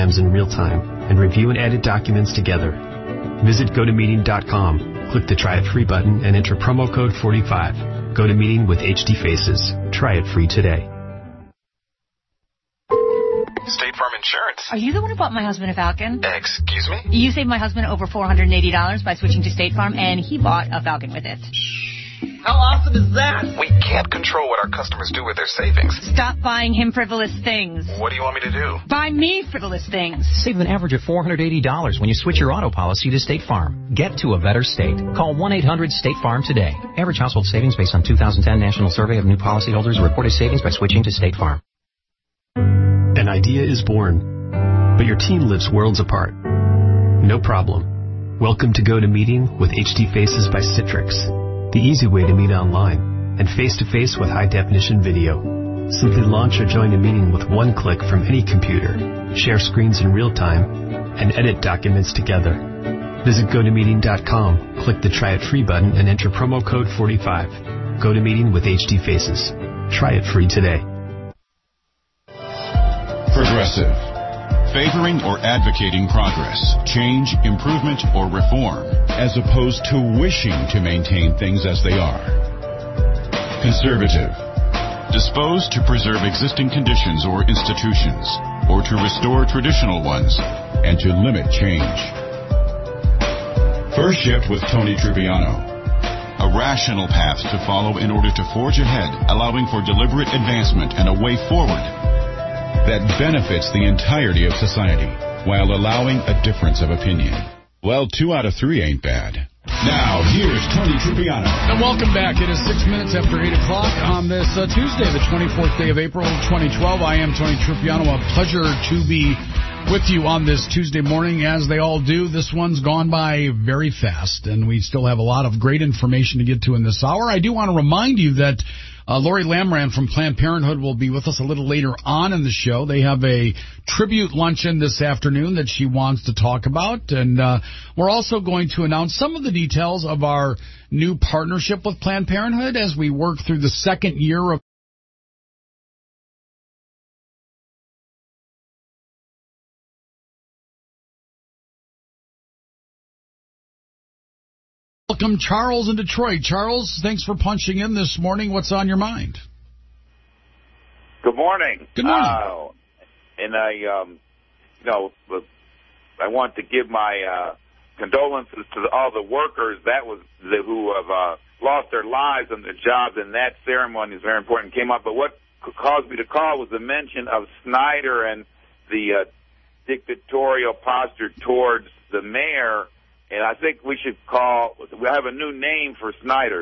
plans in real time and review and edit documents together. Visit GoToMeeting.com, click the Try It Free button, and enter promo code 45. Go to Meeting with HD Faces. Try it free today. State Farm Insurance. Are you the one who bought my husband a Falcon? Excuse me? You saved my husband over $480 by switching to State Farm, and he bought a Falcon with it. How awesome is that? We can't control what our customers do with their savings. Stop buying him frivolous things. What do you want me to do? Buy me frivolous things. Save an average of $480 when you switch your auto policy to State Farm. Get to a better state. Call 1-800-STATE-FARM today. Average household savings based on 2010 National Survey of New Policyholders. Reported savings by switching to State Farm. An idea is born, but your team lives worlds apart. No problem. Welcome to GoToMeeting with HD Faces by Citrix. The easy way to meet online and face-to-face with high-definition video. Simply launch or join a meeting with one click from any computer, share screens in real time, and edit documents together. Visit GoToMeeting.com, click the Try It Free button, and enter promo code 45. GoToMeeting with HD Faces. Try it free today. Progressive. Favoring or advocating progress, change, improvement, or reform, as opposed to wishing to maintain things as they are. Conservative. Disposed to preserve existing conditions or institutions, or to restore traditional ones, and to limit change. First Shift with Tony Trupiano. A rational path to follow in order to forge ahead, allowing for deliberate advancement and a way forward that benefits the entirety of society while allowing a difference of opinion. Well, 2 out of 3 ain't bad. Now, here's Tony Trupiano. And welcome back. It is 6 minutes after 8 o'clock on this Tuesday, the 24th day of April, 2012. I am Tony Trupiano. A pleasure to be with you on this Tuesday morning, as they all do. This one's gone by very fast, and we still have a lot of great information to get to in this hour. I do want to remind you that Lori Lamran from Planned Parenthood will be with us a little later on in the show. They have a tribute luncheon this afternoon that she wants to talk about. And we're also going to announce some of the details of our new partnership with Planned Parenthood as we work through the second year of Welcome, Charles in Detroit. Charles, thanks for punching in this morning. What's on your mind? Good morning. Good morning. And I want to give my condolences to all the workers who have lost their lives on their jobs, and that ceremony is very important. Came up, but what caused me to call was the mention of Snyder and the dictatorial posture towards the mayor. And I think we have a new name for Snyder.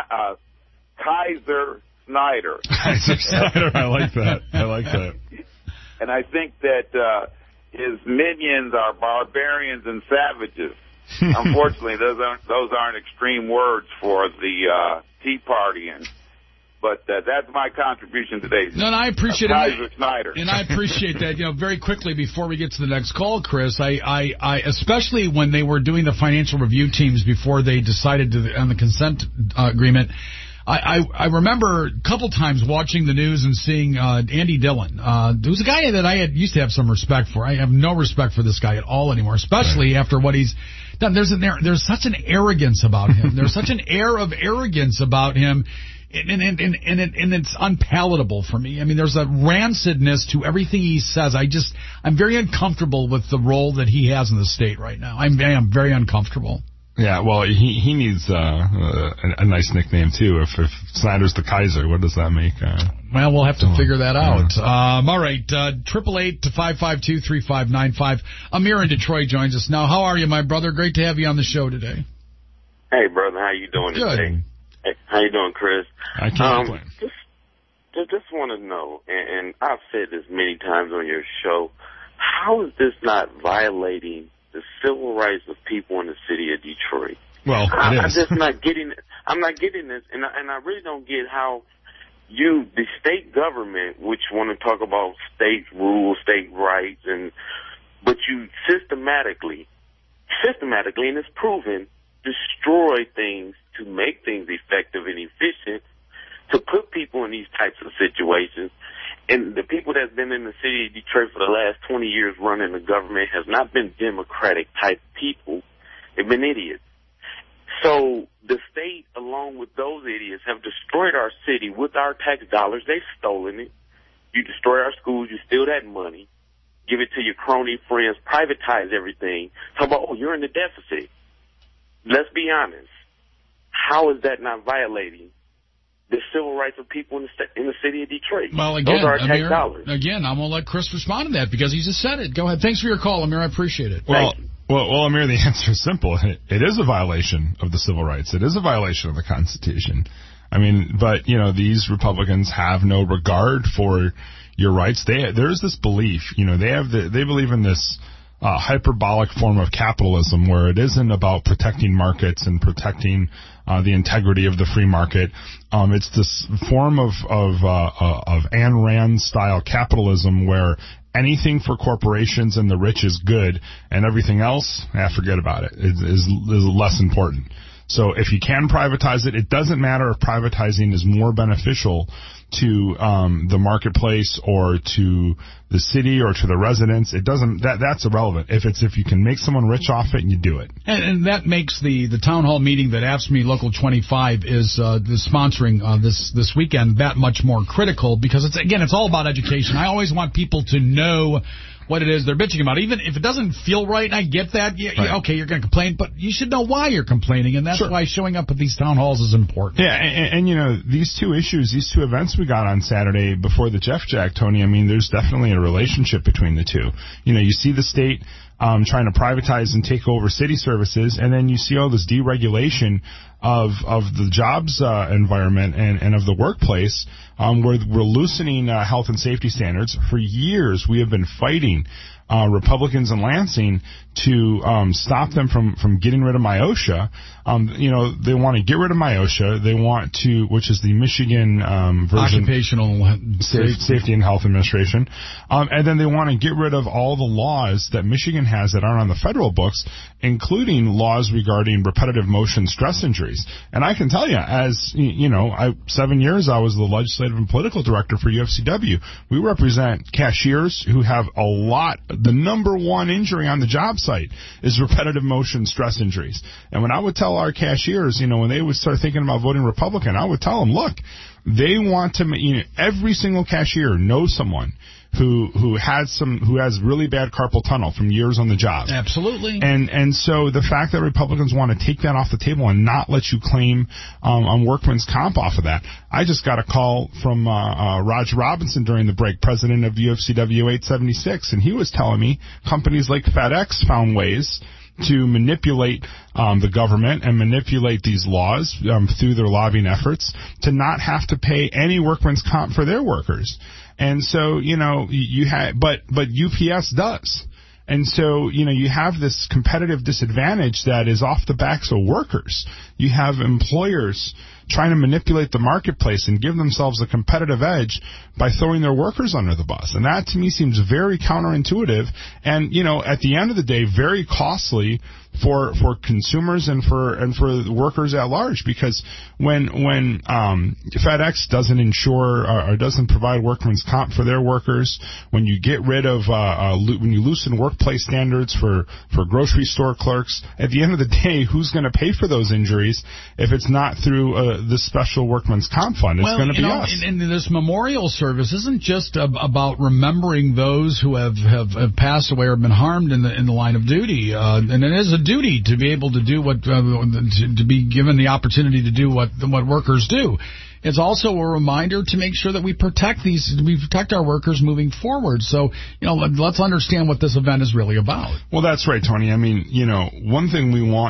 Kaiser Snyder. Kaiser Snyder, I like that. And I think that his minions are barbarians and savages. Unfortunately, those aren't extreme words for the Tea Party. But that's my contribution today. No, and I appreciate it. Kaiser Snyder. And I appreciate that. Very quickly before we get to the next call, Chris, I especially when they were doing the financial review teams before they decided on the consent agreement, I remember a couple times watching the news and seeing Andy Dillon, who's a guy that I used to have some respect for. I have no respect for this guy at all anymore, especially after what he's done. There's such an arrogance about him. There's such an air of arrogance about him. And it's unpalatable for me. I mean, there's a rancidness to everything he says. I'm very uncomfortable with the role that he has in the state right now. I am very uncomfortable. Yeah, well, he needs a nice nickname, too. If Snyder's the Kaiser, what does that make? Well, we'll have to figure that out. All right, 888-552-3595. Amir in Detroit joins us now. How are you, my brother? Great to have you on the show today. Hey, brother. How you doing today? Hey, how you doing, Chris? I can't complain. Just want to know, and I've said this many times on your show, how is this not violating the civil rights of people in the city of Detroit? Well, I'm just not getting it. I'm not getting this, and I really don't get how the state government, which want to talk about state rules, state rights, but you systematically, and it's proven, destroy things to make things effective and efficient, to put people in these types of situations. And the people that's been in the city of Detroit for the last 20 years running the government has not been Democratic type people. They've been idiots. So the state, along with those idiots, have destroyed our city with our tax dollars. They've stolen it. You destroy our schools, you steal that money, give it to your crony friends, privatize everything. Talk about, oh, you're in the deficit. Let's be honest. How is that not violating the civil rights of people in the city of Detroit? Well, again, those are our tax Amir, dollars. Again, I'm going to let Chris respond to that because he just said it. Go ahead. Thanks for your call, Amir. I appreciate it. Well, Amir, the answer is simple. It is a violation of the civil rights. It is a violation of the Constitution. I mean, but, you know, these Republicans have no regard for your rights. There's this belief, you know, they believe in this hyperbolic form of capitalism where it isn't about protecting markets and protecting the integrity of the free market. It's this form of Ayn Rand style capitalism where anything for corporations and the rich is good, and everything else, forget about it. Is less important. So if you can privatize it, it doesn't matter if privatizing is more beneficial to the marketplace or to the city or to the residents. It doesn't. That's irrelevant. If you can make someone rich off it, and you do it. And that makes the town hall meeting that AFSCME Local 25 is sponsoring this weekend that much more critical because it's all about education. I always want people to know what it is they're bitching about. Even if it doesn't feel right, and I get that. Okay, you're going to complain, but you should know why you're complaining, and that's why showing up at these town halls is important. Yeah, and you know, these two events we got on Saturday before the Jeff Jack, Tony, I mean, there's definitely a relationship between the two. You know, you see the state trying to privatize and take over city services, and then you see all this deregulation of the jobs environment and of the workplace, where we're loosening health and safety standards. For years, we have been fighting Republicans in Lansing to stop them from getting rid of MIOSHA. You know, they want to get rid of MIOSHA. They want to, which is the Michigan version, Occupational Safety and Health Administration, and then they want to get rid of all the laws that Michigan has that aren't on the federal books, including laws regarding repetitive motion stress injuries. And I can tell you, as you know, 7 years I was the legislative and political director for UFCW. We represent cashiers who have a lot. The number one injury on the job site is repetitive motion stress injuries. And when I would tell our cashiers, you know, when they would start thinking about voting Republican, I would tell them, look, they want to, you know, every single cashier knows someone who has really bad carpal tunnel from years on the job. Absolutely. And so the fact that Republicans want to take that off the table and not let you claim on workman's comp off of that. I just got a call from Roger Robinson during the break, president of UFCW 876, and he was telling me companies like FedEx found ways to manipulate the government and manipulate these laws through their lobbying efforts to not have to pay any workman's comp for their workers. And so, you know, but UPS does. And so, you know, you have this competitive disadvantage that is off the backs of workers. You have employers trying to manipulate the marketplace and give themselves a competitive edge by throwing their workers under the bus. And that, to me, seems very counterintuitive and, you know, at the end of the day, very costly for consumers and for workers at large, because when FedEx doesn't insure or doesn't provide workman's comp for their workers, when you get rid of when you loosen workplace standards for grocery store clerks, at the end of the day, who's going to pay for those injuries if it's not through this special workman's comp fund? It's going to be us. And this memorial service isn't just about remembering those who have passed away or been harmed in the line of duty, and it is a duty to be able to do what to be given the opportunity to do what workers do. It's also a reminder to make sure that we protect our workers moving forward. So, you know, let's understand what this event is really about. Well, that's right, Tony. I mean, you know, one of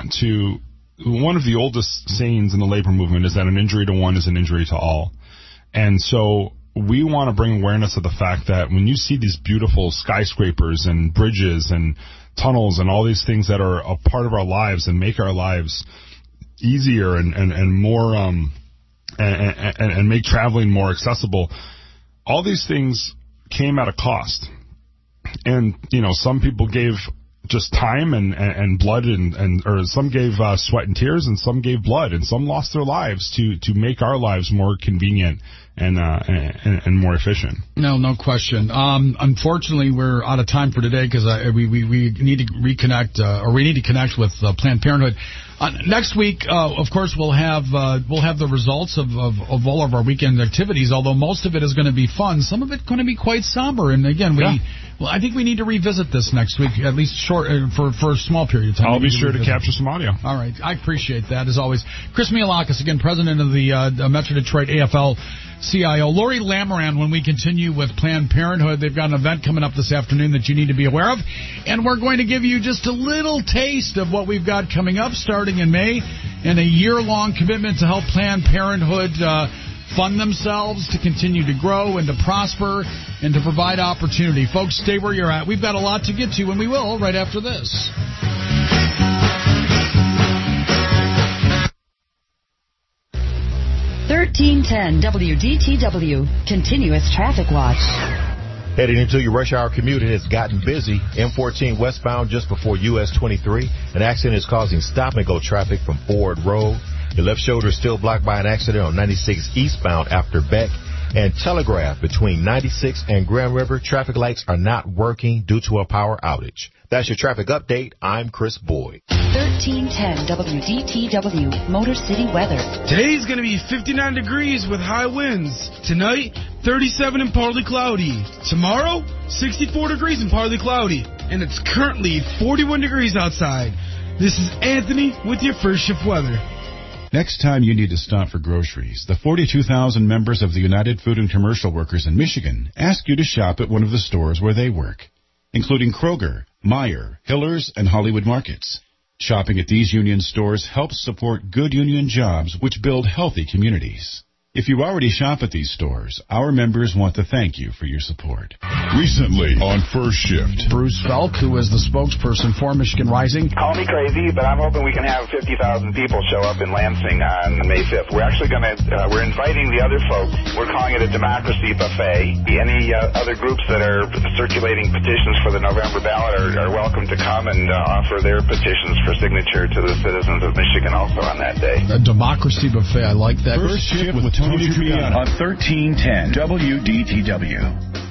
the oldest sayings in the labor movement is that an injury to one is an injury to all. And so we want to bring awareness of the fact that when you see these beautiful skyscrapers and bridges and tunnels and all these things that are a part of our lives and make our lives easier and more and make traveling more accessible, all these things came at a cost. And, you know, some people gave just time and blood or some gave sweat and tears, and some gave blood, and some lost their lives to make our lives more convenient and more efficient. No question. Unfortunately, we're out of time for today because we need to reconnect, or we need to connect with Planned Parenthood. Next week, of course, we'll have the results of all of our weekend activities. Although most of it is going to be fun, some of it going to be quite somber. And again, I think we need to revisit this next week, at least short for a small period of time. I'll be sure to capture some audio. All right, I appreciate that as always. Chris Mialakis, again, president of the Metro Detroit AFL-CIO. Lori Lamoran, when we continue with Planned Parenthood, they've got an event coming up this afternoon that you need to be aware of, and we're going to give you just a little taste of what we've got coming up starting in May, and a year-long commitment to help Planned Parenthood fund themselves, to continue to grow and to prosper and to provide opportunity. Folks, stay where you're at. We've got a lot to get to, and we will right after this. (1310) WDTW Continuous Traffic Watch. Heading into your rush hour commute, it has gotten busy. M14 westbound just before US 23. An accident is causing stop-and-go traffic from Ford Road. Your left shoulder is still blocked by an accident on 96 eastbound after Beck. And Telegraph between 96 and Grand River, traffic lights are not working due to a power outage. That's your traffic update. I'm Chris Boyd. 1310 WDTW Motor City Weather. Today's going to be 59 degrees with high winds. Tonight, 37 and partly cloudy. Tomorrow, 64 degrees and partly cloudy. And it's currently 41 degrees outside. This is Anthony with your First Shift Weather. Next time you need to stop for groceries, the 42,000 members of the United Food and Commercial Workers in Michigan ask you to shop at one of the stores where they work, including Kroger, Meijer, Hiller's, and Hollywood Markets. Shopping at these union stores helps support good union jobs which build healthy communities. If you already shop at these stores, our members want to thank you for your support. Recently on First Shift, Bruce Felk, who is the spokesperson for Michigan Rising. Call me crazy, but I'm hoping we can have 50,000 people show up in Lansing on May 5th. We're actually we're inviting the other folks. We're calling it a democracy buffet. Any other groups that are circulating petitions for the November ballot are welcome to come and offer their petitions for signature to the citizens of Michigan also on that day. A democracy buffet, I like that. First Shift with Tony Triano on 1310 WDTW.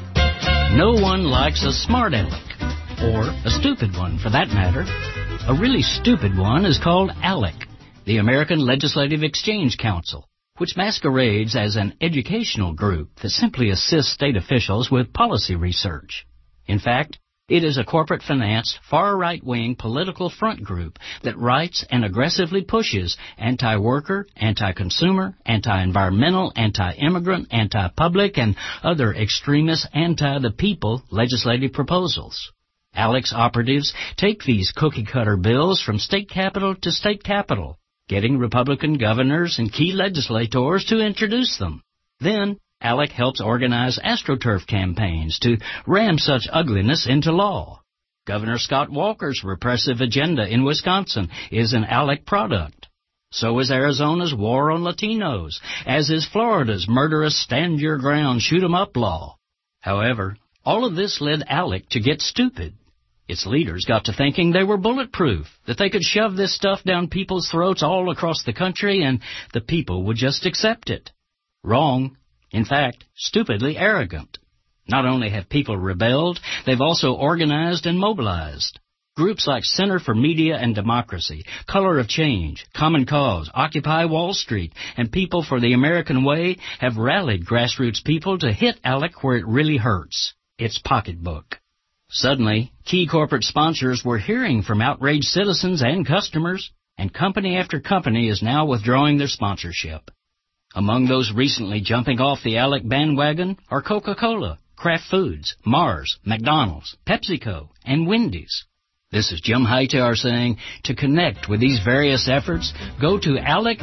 No one likes a smart aleck, or a stupid one for that matter. A really stupid one is called ALEC, the American Legislative Exchange Council, which masquerades as an educational group that simply assists state officials with policy research. In fact, it is a corporate-financed, far-right-wing political front group that writes and aggressively pushes anti-worker, anti-consumer, anti-environmental, anti-immigrant, anti-public, and other extremist anti-the-people legislative proposals. ALEC's operatives take these cookie-cutter bills from state capital to state capital, getting Republican governors and key legislators to introduce them. Then, ALEC helps organize AstroTurf campaigns to ram such ugliness into law. Governor Scott Walker's repressive agenda in Wisconsin is an ALEC product. So is Arizona's war on Latinos, as is Florida's murderous stand-your-ground, shoot-'em-up law. However, all of this led ALEC to get stupid. Its leaders got to thinking they were bulletproof, that they could shove this stuff down people's throats all across the country and the people would just accept it. Wrong. In fact, stupidly arrogant. Not only have people rebelled, they've also organized and mobilized. Groups like Center for Media and Democracy, Color of Change, Common Cause, Occupy Wall Street, and People for the American Way have rallied grassroots people to hit ALEC where it really hurts, its pocketbook. Suddenly, key corporate sponsors were hearing from outraged citizens and customers, and company after company is now withdrawing their sponsorship. Among those recently jumping off the ALEC bandwagon are Coca-Cola, Kraft Foods, Mars, McDonald's, PepsiCo, and Wendy's. This is Jim Hightower saying, to connect with these various efforts, go to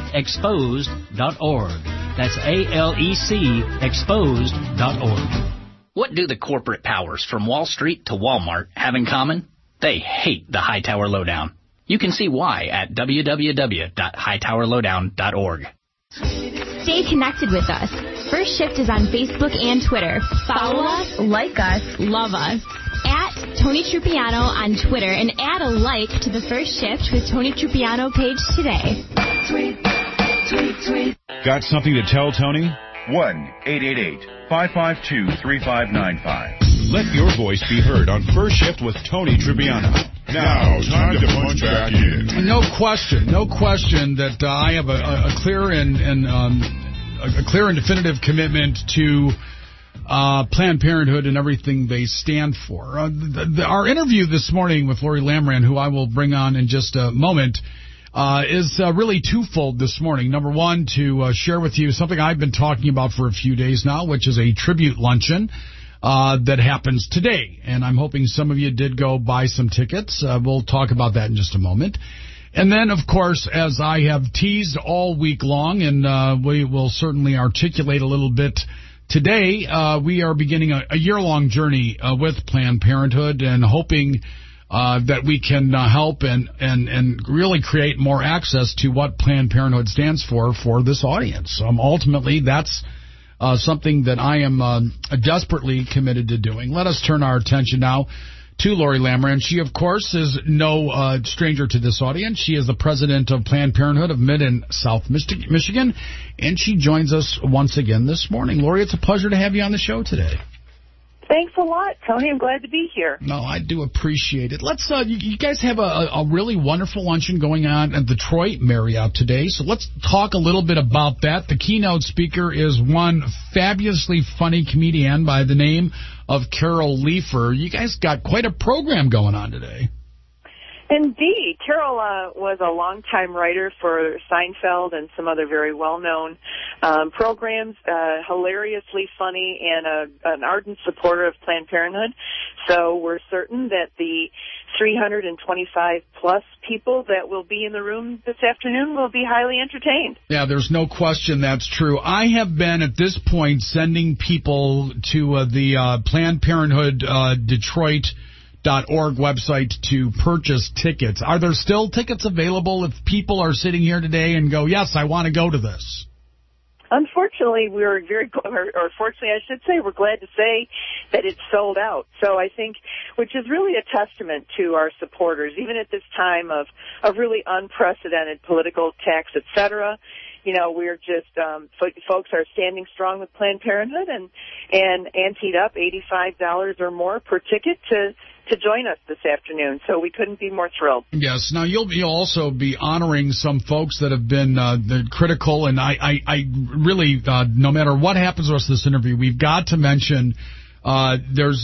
alecexposed.org. That's ALEC exposed.org. What do the corporate powers from Wall Street to Walmart have in common? They hate the Hightower Lowdown. You can see why at www.hightowerlowdown.org. Stay connected with us. First Shift is on Facebook and Twitter. Follow us, like us, love us. at Tony Trupiano on Twitter and add a like to the First Shift with Tony Trupiano page today. Tweet. Got something to tell Tony? 1-888-552-3595. Let your voice be heard on First Shift with Tony Trupiano. Now, time to punch back in. No question that I have a clear and definitive commitment to Planned Parenthood and everything they stand for. Our interview this morning with Lori Lamran, who I will bring on in just a moment, is really twofold this morning. Number one, to share with you something I've been talking about for a few days now, which is a tribute luncheon that happens today. And I'm hoping some of you did go buy some tickets. We'll talk about that in just a moment. And then, of course, as I have teased all week long, and we will certainly articulate a little bit today, we are beginning a year-long journey with Planned Parenthood and hoping that we can help and really create more access to what Planned Parenthood stands for this audience. Ultimately, that's something that I am desperately committed to doing. Let us turn our attention now to Lori Lamran. She, of course, is no stranger to this audience. She is the president of Planned Parenthood of Mid and South Michigan, and she joins us once again this morning. Lori, it's a pleasure to have you on the show today. Thanks a lot, Tony. I'm glad to be here. No, I do appreciate it. Let's. You guys have a really wonderful luncheon going on at Detroit Marriott today, so let's talk a little bit about that. The keynote speaker is one fabulously funny comedian by the name of Carol Leifer. You guys got quite a program going on today. Indeed. Carol was a longtime writer for Seinfeld and some other very well-known programs, hilariously funny, and an ardent supporter of Planned Parenthood. So we're certain that the 325-plus people that will be in the room this afternoon will be highly entertained. Yeah, there's no question that's true. I have been, at this point, sending people to the Planned Parenthood Detroit.org website to purchase tickets. Are there still tickets available if people are sitting here today and go, yes, I want to go to this? Unfortunately, fortunately, I should say, we're glad to say that it's sold out. So I think, which is really a testament to our supporters, even at this time of really unprecedented political attacks, et cetera. You know, we're just, folks are standing strong with Planned Parenthood and anteed up $85 or more per ticket to join us this afternoon, so we couldn't be more thrilled. Yes. Now, you'll also be honoring some folks that have been critical, and I really, no matter what happens to us this interview, we've got to mention there's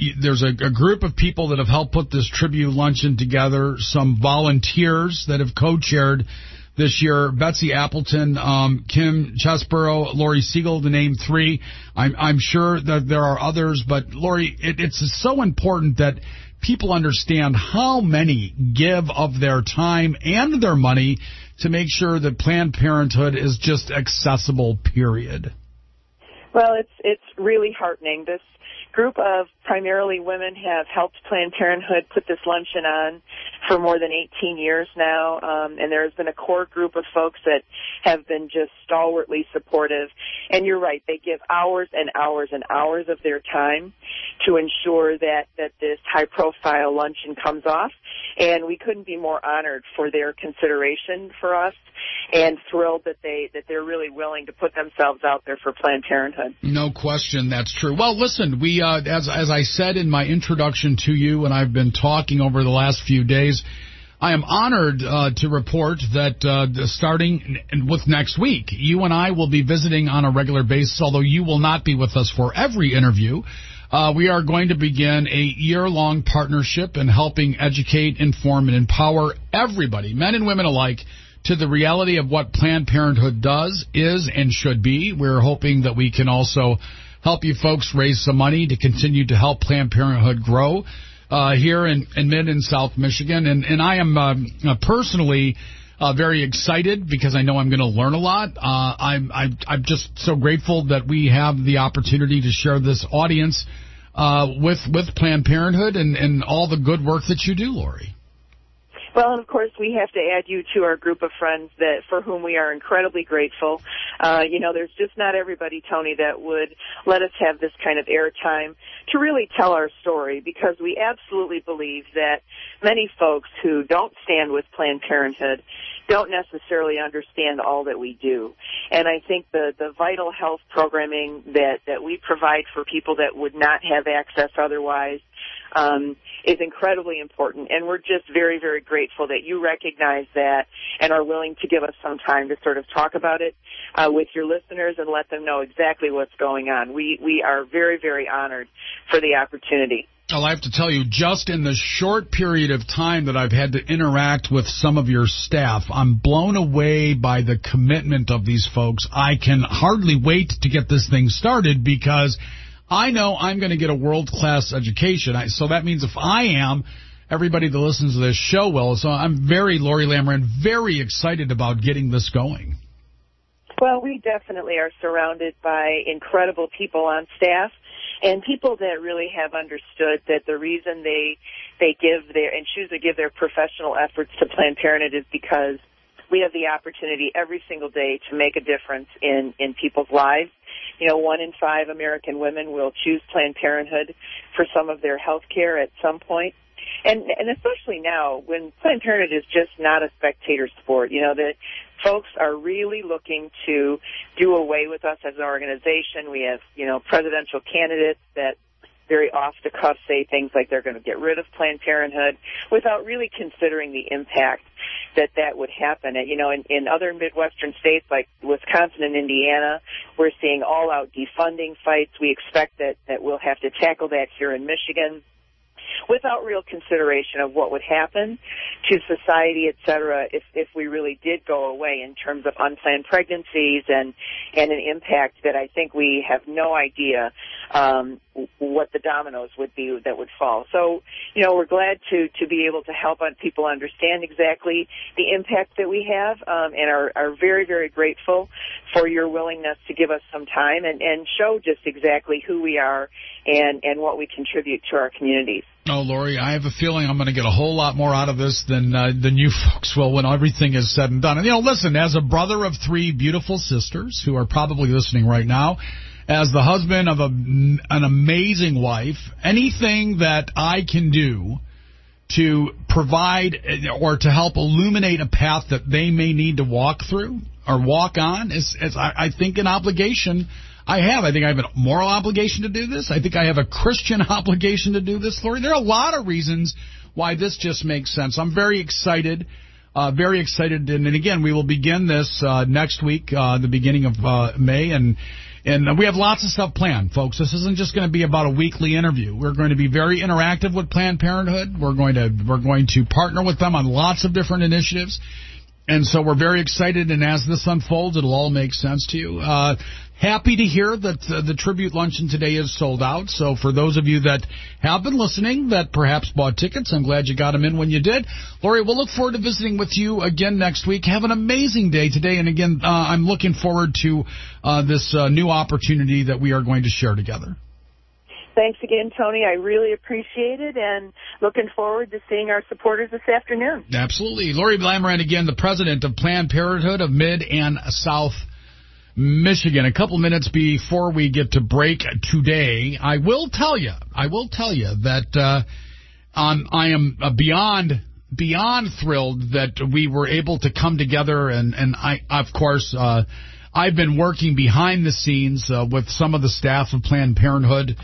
a group of people that have helped put this tribute luncheon together, some volunteers that have co-chaired this year: Betsy Appleton, Kim Chesborough, Lori Siegel, to name three. I'm sure that there are others, but Lori, it's so important that people understand how many give of their time and their money to make sure that Planned Parenthood is just accessible, period. Well, it's really heartening. This group of primarily women have helped Planned Parenthood put this luncheon on for more than 18 years now, and there has been a core group of folks that have been just stalwartly supportive. And you're right, they give hours and hours and hours of their time to ensure that this high-profile luncheon comes off, and we couldn't be more honored for their consideration for us and thrilled that they're really willing to put themselves out there for Planned Parenthood. No question, that's true. Well, listen, we as I said in my introduction to you, and I've been talking over the last few days, I am honored to report that starting with next week, you and I will be visiting on a regular basis, although you will not be with us for every interview. We are going to begin a year-long partnership in helping educate, inform, and empower everybody, men and women alike, to the reality of what Planned Parenthood does, is, and should be. We're hoping that we can also help you folks raise some money to continue to help Planned Parenthood grow here in Mid and South Michigan. And I am personally very excited because I know I'm going to learn a lot. I'm just so grateful that we have the opportunity to share this audience with Planned Parenthood and all the good work that you do, Lori. Well, and of course, we have to add you to our group of friends that for whom we are incredibly grateful. There's just not everybody, Tony, that would let us have this kind of airtime to really tell our story, because we absolutely believe that many folks who don't stand with Planned Parenthood don't necessarily understand all that we do. And I think the vital health programming that we provide for people that would not have access otherwise is incredibly important, and we're just very, very grateful that you recognize that and are willing to give us some time to sort of talk about it with your listeners and let them know exactly what's going on. We are very, very honored for the opportunity. Well, I have to tell you, just in the short period of time that I've had to interact with some of your staff, I'm blown away by the commitment of these folks. I can hardly wait to get this thing started, because I know I'm going to get a world-class education. So that means if I am, everybody that listens to this show will. So I'm Lori Lamran, very excited about getting this going. Well, we definitely are surrounded by incredible people on staff and people that really have understood that the reason they give and choose to give their professional efforts to Planned Parenthood is because we have the opportunity every single day to make a difference in people's lives. 1 in 5 American women will choose Planned Parenthood for some of their health care at some point. And especially now, when Planned Parenthood is just not a spectator sport, that folks are really looking to do away with us as an organization. We have, presidential candidates that very off the cuff say things like they're going to get rid of Planned Parenthood without really considering the impact that would happen. In other Midwestern states like Wisconsin and Indiana, we're seeing all-out defunding fights. We expect that we'll have to tackle that here in Michigan without real consideration of what would happen to society, et cetera, if we really did go away in terms of unplanned pregnancies and an impact that I think we have no idea what the dominoes would be that would fall. So, we're glad to be able to help people understand exactly the impact that we have and are very, very grateful for your willingness to give us some time and show just exactly who we are and what we contribute to our communities. Oh, Lori, I have a feeling I'm going to get a whole lot more out of this than you folks will when everything is said and done. And, listen, as a brother of 3 beautiful sisters who are probably listening right now, as the husband of an amazing wife, anything that I can do to provide or to help illuminate a path that they may need to walk through or walk on is I think, an obligation I have. I think I have a moral obligation to do this. I think I have a Christian obligation to do this, Lori. There are a lot of reasons why this just makes sense. I'm very excited. And again, we will begin this next week, the beginning of May, and we have lots of stuff planned, folks. This isn't just going to be about a weekly interview. We're going to be very interactive with Planned Parenthood. We're going to partner with them on lots of different initiatives. And so we're very excited, and as this unfolds, it'll all make sense to you. Happy to hear that the tribute luncheon today is sold out. So for those of you that have been listening, that perhaps bought tickets, I'm glad you got them in when you did. Lori, we'll look forward to visiting with you again next week. Have an amazing day today. And again, I'm looking forward to this new opportunity that we are going to share together. Thanks again, Tony. I really appreciate it, and looking forward to seeing our supporters this afternoon. Absolutely. Lori Lamran, again, the president of Planned Parenthood of Mid and South Michigan. A couple minutes before we get to break today, I will tell you that I am beyond thrilled that we were able to come together, and I, of course, I've been working behind the scenes with some of the staff of Planned Parenthood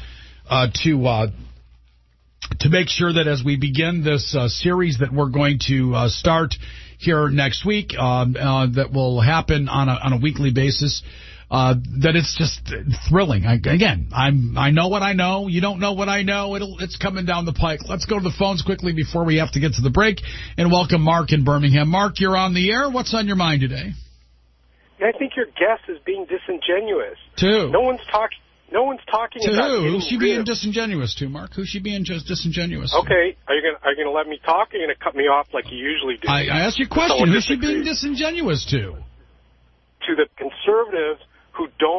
to make sure that as we begin this series that we're going to start here next week, that will happen on a weekly basis, that it's just thrilling. I know what I know. You don't know what I know. It's coming down the pike. Let's go to the phones quickly before we have to get to the break and welcome Mark in Birmingham. Mark, you're on the air. What's on your mind today? I think your guest is being disingenuous. No one's talking to about who? Who's she being disingenuous to, Mark? Who's she being just disingenuous to? Okay, are you gonna let me talk, or are you gonna cut me off like you usually do? I asked you a question. Who's she being disingenuous to? To the conservatives who don't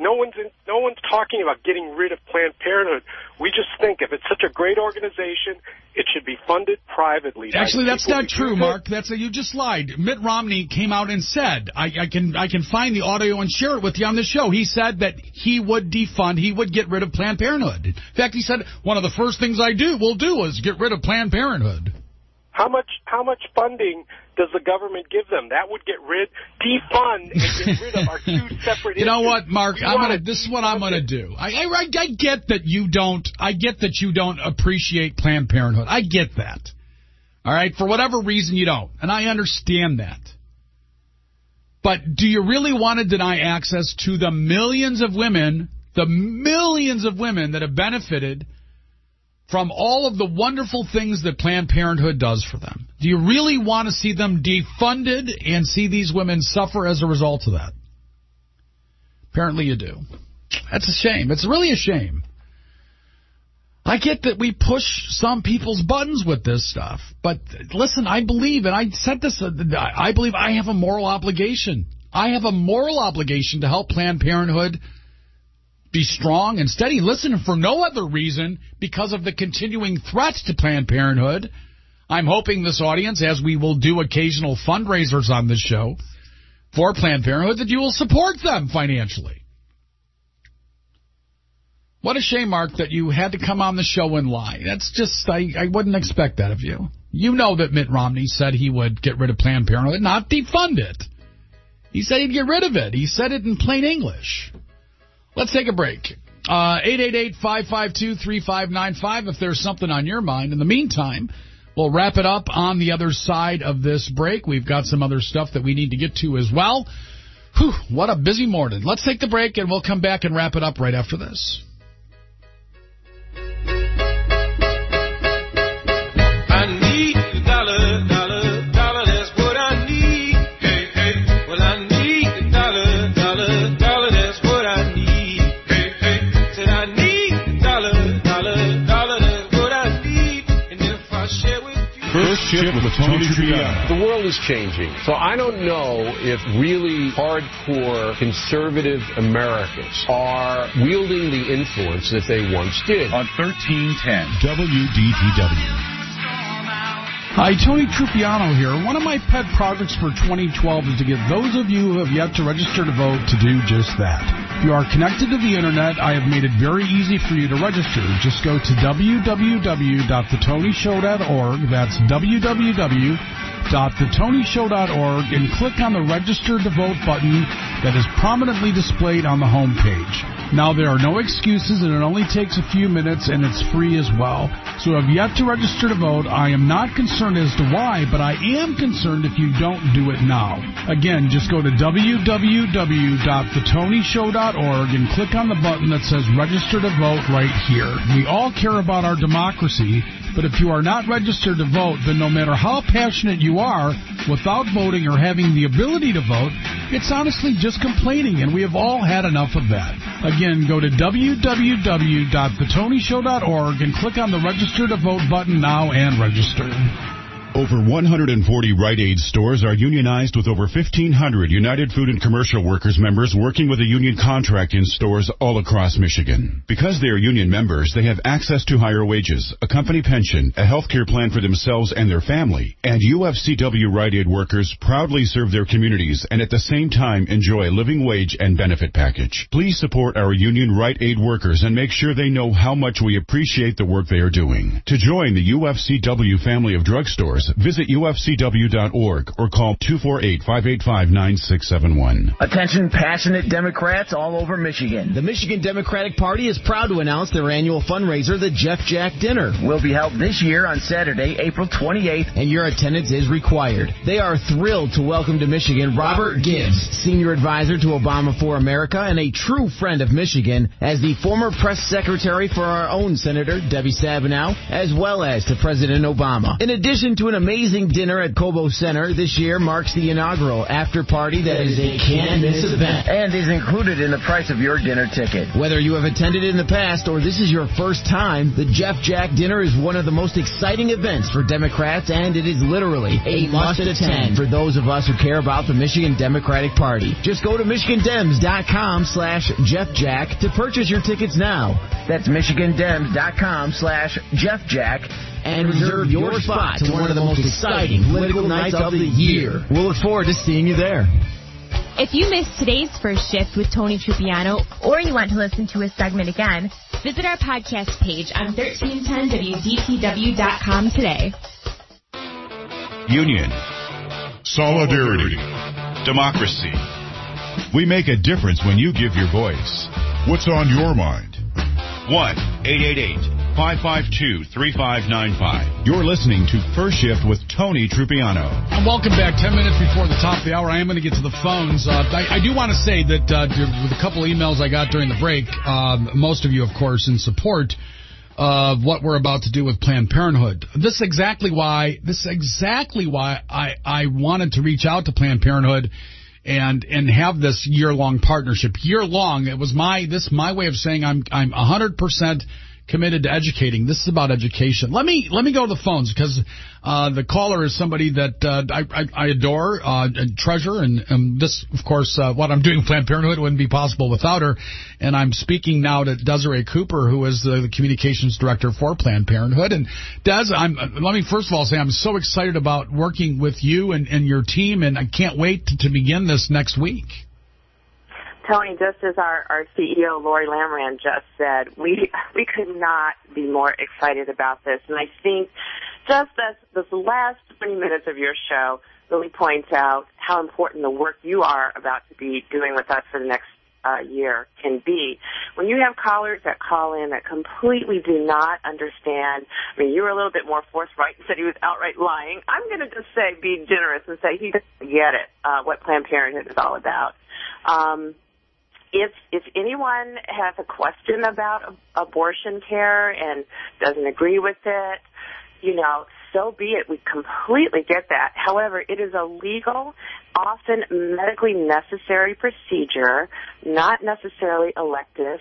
No one's talking about getting rid of Planned Parenthood. We just think if it's such a great organization, it should be funded privately. Actually, that's not true, Mark. You just lied. Mitt Romney came out and said, I can find the audio and share it with you on the show. He said that he would defund, he would get rid of Planned Parenthood. In fact, he said one of the first things will do is get rid of Planned Parenthood. How much funding does the government give them? That would defund and get rid of our two separate You know what, Mark? This is what I'm going to do. I get that you don't. I get that you don't appreciate Planned Parenthood. I get that. All right, for whatever reason you don't, and I understand that. But do you really want to deny access to the millions of women that have benefited from all of the wonderful things that Planned Parenthood does for them? Do you really want to see them defunded and see these women suffer as a result of that? Apparently you do. That's a shame. It's really a shame. I get that we push some people's buttons with this stuff. But listen, I believe, and I said this, I believe I have a moral obligation. I have a moral obligation to help Planned Parenthood be strong and steady. Listen, for no other reason, because of the continuing threats to Planned Parenthood. I'm hoping this audience, as we will do occasional fundraisers on this show for Planned Parenthood, that you will support them financially. What a shame, Mark, that you had to come on the show and lie. That's just, I wouldn't expect that of you. You know that Mitt Romney said he would get rid of Planned Parenthood, not defund it. He said he'd get rid of it. He said it in plain English. Let's take a break. 888-552-3595 if there's something on your mind. In the meantime, we'll wrap it up on the other side of this break. We've got some other stuff that we need to get to as well. Whew, what a busy morning. Let's take the break, and we'll come back and wrap it up right after this. I need a dollar, dollar, dollar, that's what I need. Hey, hey, well, I need a dollar, dollar, dollar, that's what I need. First Shift with Tony Trippiano. The world is changing, so I don't know if really hardcore conservative Americans are wielding the influence that they once did. On 1310 WDTW. Hi, Tony Trippiano here. One of my pet projects for 2012 is to get those of you who have yet to register to vote to do just that. If you are connected to the Internet, I have made it very easy for you to register. Just go to www.thetonyshow.org. That's www.thetonyshow.org and click on the Register to Vote button that is prominently displayed on the home page. Now, there are no excuses, and it only takes a few minutes, and it's free as well. So if you have yet to register to vote, I am not concerned as to why, but I am concerned if you don't do it now. Again, just go to www.thetonyshow.org and click on the button that says Register to Vote right here. We all care about our democracy, but if you are not registered to vote, then no matter how passionate you are, without voting or having the ability to vote, it's honestly just complaining, and we have all had enough of that. Again, go to www.thetonyshow.org and click on the Register to Vote button now and register. Over 140 Rite Aid stores are unionized with over 1,500 United Food and Commercial Workers members working with a union contract in stores all across Michigan. Because they are union members, they have access to higher wages, a company pension, a health care plan for themselves and their family, and UFCW Rite Aid workers proudly serve their communities and at the same time enjoy a living wage and benefit package. Please support our union Rite Aid workers and make sure they know how much we appreciate the work they are doing. To join the UFCW family of drugstores, visit ufcw.org or call 248-585-9671. Attention passionate Democrats all over Michigan. The Michigan Democratic Party is proud to announce their annual fundraiser, the Jeff Jack Dinner, will be held this year on Saturday, April 28th, and your attendance is required. They are thrilled to welcome to Michigan Robert Gibbs, Senior Advisor to Obama for America and a true friend of Michigan, as the former press secretary for our own Senator Debbie Stabenow, as well as to President Obama. In addition to an amazing dinner at Cobo Center this year marks the inaugural after party that is a can't-miss event and is included in the price of your dinner ticket. Whether you have attended in the past or this is your first time, the Jeff Jack Dinner is one of the most exciting events for Democrats, and it is literally a must-attend for those of us who care about the Michigan Democratic Party. Just go to MichiganDems.com/JeffJack to purchase your tickets now. That's MichiganDems.com/JeffJack and reserve your spot to one of the most exciting political nights of the year. We'll look forward to seeing you there. If you missed today's First Shift with Tony Trupiano, or you want to listen to a segment again, visit our podcast page on 1310WDTW.com today. Union. Solidarity. Democracy. We make a difference when you give your voice. What's on your mind? 1-888-552-3595. You're listening to First Shift with Tony Trupiano. And welcome back. 10 minutes before the top of the hour. I am going to get to the phones. I do want to say that with a couple emails I got during the break, most of you, of course, in support of what we're about to do with Planned Parenthood. This is exactly why I wanted to reach out to Planned Parenthood and have this year-long partnership. Year-long, it was my way of saying I'm 100% committed to educating. This is about education. Let me go to the phones, because the caller is somebody that I adore and treasure, and this, of course, what I'm doing with Planned Parenthood wouldn't be possible without her. And I'm speaking now to Desiree Cooper, who is the communications director for Planned Parenthood. And Des, let me first of all say I'm so excited about working with you and your team, and I can't wait to begin this next week. Tony, just as our CEO, Lori Lamran, just said, we could not be more excited about this. And I think just this last 20 minutes of your show really points out how important the work you are about to be doing with us for the next year can be. When you have callers that call in that completely do not understand, I mean, you were a little bit more forthright and said he was outright lying. I'm going to just say, be generous and say he doesn't get it, what Planned Parenthood is all about. If anyone has a question about abortion care and doesn't agree with it, so be it. We completely get that. However, it is a legal, often medically necessary procedure, not necessarily elective,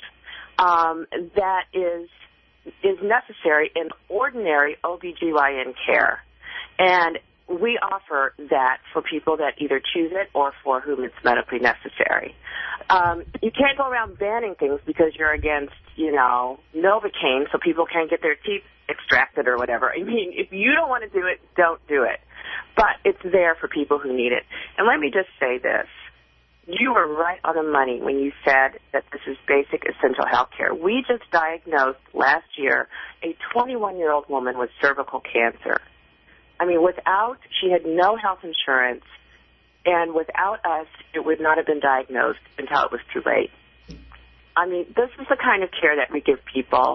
that is necessary in ordinary OBGYN care. And we offer that for people that either choose it or for whom it's medically necessary. You can't go around banning things because you're against, Novocaine, so people can't get their teeth extracted or whatever. I mean, if you don't want to do it, don't do it. But it's there for people who need it. And let me just say this. You were right on the money when you said that this is basic essential health care. We just diagnosed last year a 21-year-old woman with cervical cancer. I mean, she had no health insurance, and without us, it would not have been diagnosed until it was too late. I mean, this is the kind of care that we give people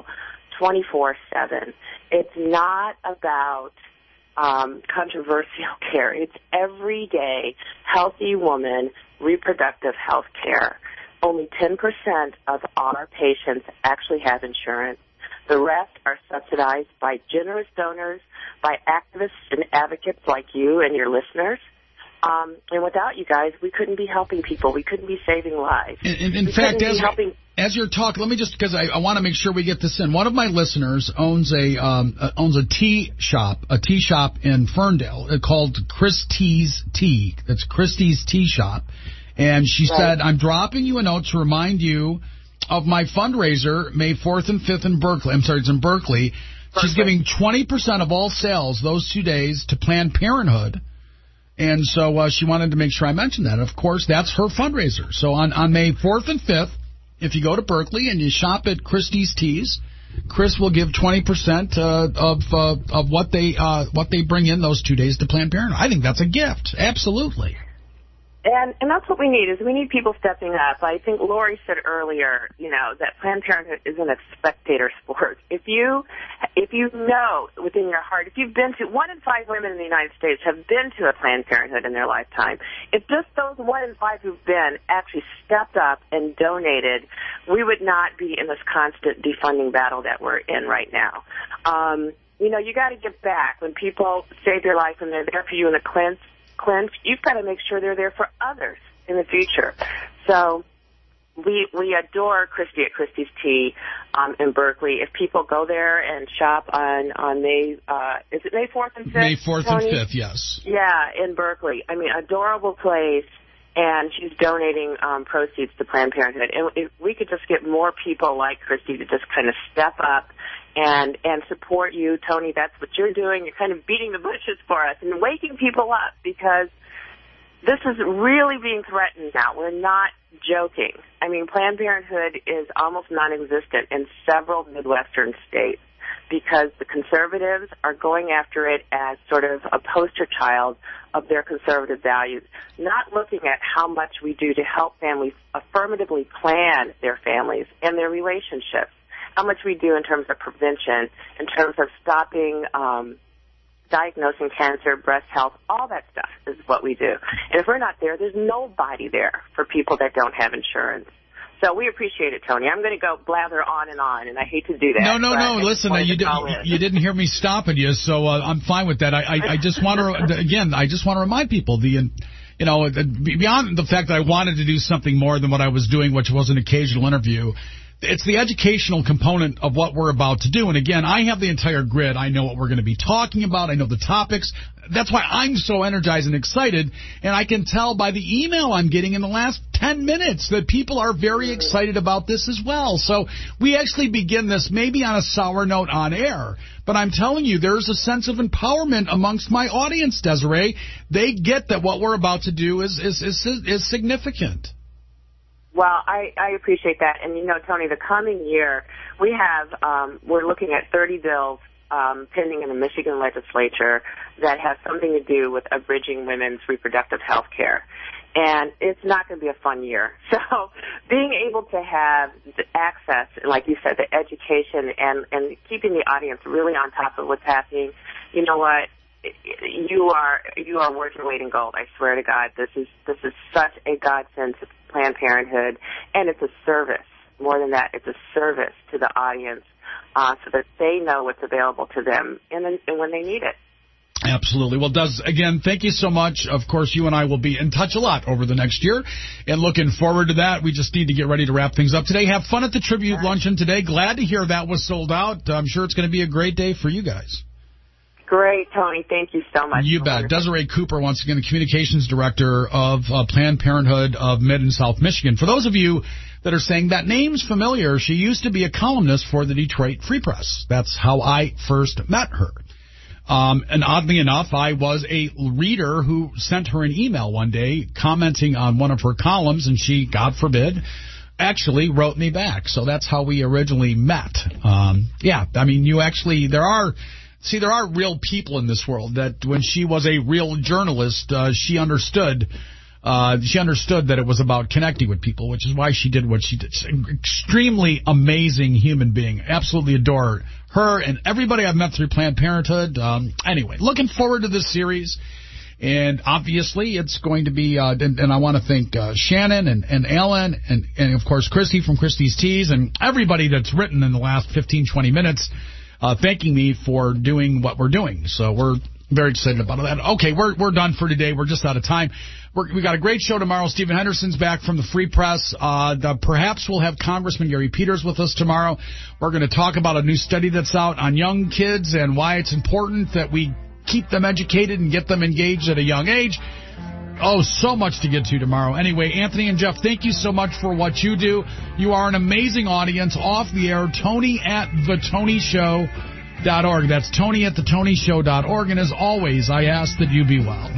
24/7. It's not about controversial care. It's everyday, healthy woman, reproductive health care. Only 10% of our patients actually have insurance. The rest are subsidized by generous donors, by activists and advocates like you and your listeners. And without you guys, we couldn't be helping people. We couldn't be saving lives. In fact, as you're talking, let me just, because I want to make sure we get this in. One of my listeners owns a tea shop in Ferndale called Christie's Tea. That's Christie's Tea Shop. And she said, I'm dropping you a note to remind you of my fundraiser, May 4th and 5th in Berkeley. I'm sorry, it's in Berkeley. She's giving 20% of all sales those 2 days to Planned Parenthood. And so she wanted to make sure I mentioned that. Of course, that's her fundraiser. So on May 4th and 5th, if you go to Berkeley and you shop at Christie's Teas, Chris will give 20% of what they bring in those 2 days to Planned Parenthood. I think that's a gift. Absolutely. And that's what we need, is we need people stepping up. I think Lori said earlier, that Planned Parenthood isn't a spectator sport. If you know within your heart, if you've been to, 1 in 5 women in the United States have been to a Planned Parenthood in their lifetime. If just those 1 in 5 who've been actually stepped up and donated, we would not be in this constant defunding battle that we're in right now. You know, you got to give back. When people save your life and they're there for you in a cleanse, you've got to make sure they're there for others in the future. So we adore Christy at Christie's Tea in Berkeley. If people go there and shop on May, is it May 4th and 5th? May 4th Tony? and 5th, yes. Yeah, in Berkeley. I mean, adorable place. And she's donating proceeds to Planned Parenthood. And if we could just get more people like Christy to just kind of step up and support you, Tony, that's what you're doing. You're kind of beating the bushes for us and waking people up, because this is really being threatened now. We're not joking. I mean, Planned Parenthood is almost non-existent in several Midwestern states, because the conservatives are going after it as sort of a poster child of their conservative values, not looking at how much we do to help families affirmatively plan their families and their relationships, how much we do in terms of prevention, in terms of stopping diagnosing cancer, breast health, all that stuff is what we do. And if we're not there, there's nobody there for people that don't have insurance. So we appreciate it, Tony. I'm going to go blather on, and I hate to do that. No. Listen, you didn't hear me stopping you, so I'm fine with that. I just want to, again, I just want to remind people, beyond the fact that I wanted to do something more than what I was doing, which was an occasional interview, it's the educational component of what we're about to do. And again, I have the entire grid. I know what we're going to be talking about. I know the topics. That's why I'm so energized and excited. And I can tell by the email I'm getting in the last 10 minutes that people are very excited about this as well. So we actually begin this maybe on a sour note on air. But I'm telling you, there's a sense of empowerment amongst my audience, Desiree. They get that what we're about to do is significant. Well, I appreciate that. And, Tony, the coming year, we're looking at 30 bills pending in the Michigan legislature that have something to do with abridging women's reproductive health care. And it's not going to be a fun year. So being able to have the access, like you said, the education and keeping the audience really on top of what's happening, you know what? You are worth your weight in gold. I swear to God, this is such a godsend to Planned Parenthood, and it's a service. More than that, it's a service to the audience, so that they know what's available to them and when they need it. Absolutely. Well, again, thank you so much. Of course, you and I will be in touch a lot over the next year, and looking forward to that. We just need to get ready to wrap things up today. Have fun at the tribute luncheon today. Glad to hear that was sold out. I'm sure it's going to be a great day for you guys. Great, Tony. Thank you so much. You bet. Desiree Cooper, once again, the communications director of Planned Parenthood of Mid and South Michigan. For those of you that are saying that name's familiar, she used to be a columnist for the Detroit Free Press. That's how I first met her. And oddly enough, I was a reader who sent her an email one day commenting on one of her columns, and she, God forbid, actually wrote me back. So that's how we originally met. There are real people in this world that when she was a real journalist, she understood that it was about connecting with people, which is why she did what she did. She's an extremely amazing human being. Absolutely adore her and everybody I've met through Planned Parenthood. Anyway, looking forward to this series. And obviously it's going to be, and I want to thank Shannon and Alan and of course Christy from Christie's Teas and everybody that's written in the last 15, 20 minutes thanking me for doing what we're doing. So we're very excited about that. Okay, we're done for today. We're just out of time. We got a great show tomorrow. Stephen Henderson's back from the Free Press. Perhaps we'll have Congressman Gary Peters with us tomorrow. We're going to talk about a new study that's out on young kids and why it's important that we keep them educated and get them engaged at a young age. Oh, so much to get to tomorrow. Anyway, Anthony and Jeff, thank you so much for what you do. You are an amazing audience. Off the air, Tony at thetonyshow.org. That's Tony at thetonyshow.org. And as always, I ask that you be well.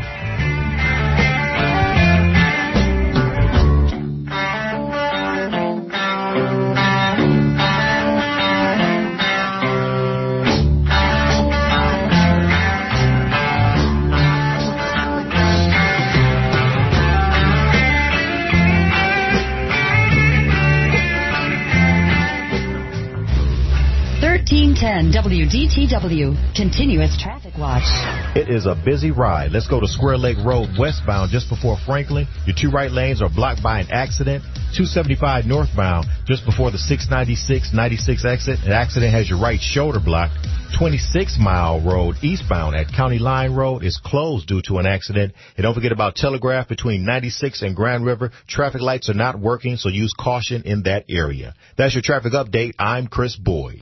1310 1410 WDTW, continuous traffic watch. It is a busy ride. Let's go to Square Lake Road westbound just before Franklin. Your two right lanes are blocked by an accident. 275 northbound just before the 696 exit. An accident has your right shoulder blocked. 26 Mile Road eastbound at County Line Road is closed due to an accident. And don't forget about Telegraph between 96 and Grand River. Traffic lights are not working, so use caution in that area. That's your traffic update. I'm Chris Boyd.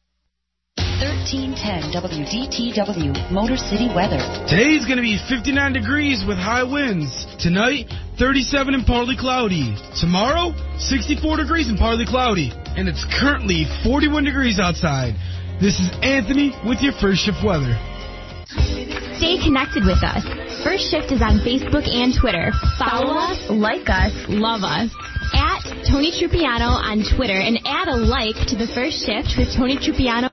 1310 WDTW, Motor City weather. Today's going to be 59 degrees with high winds. Tonight, 37 and partly cloudy. Tomorrow, 64 degrees and partly cloudy. And it's currently 41 degrees outside. This is Anthony with your First Shift weather. Stay connected with us. First Shift is on Facebook and Twitter. Follow us, like us, love us. At Tony Trupiano on Twitter, and add a like to the First Shift with Tony Trupiano.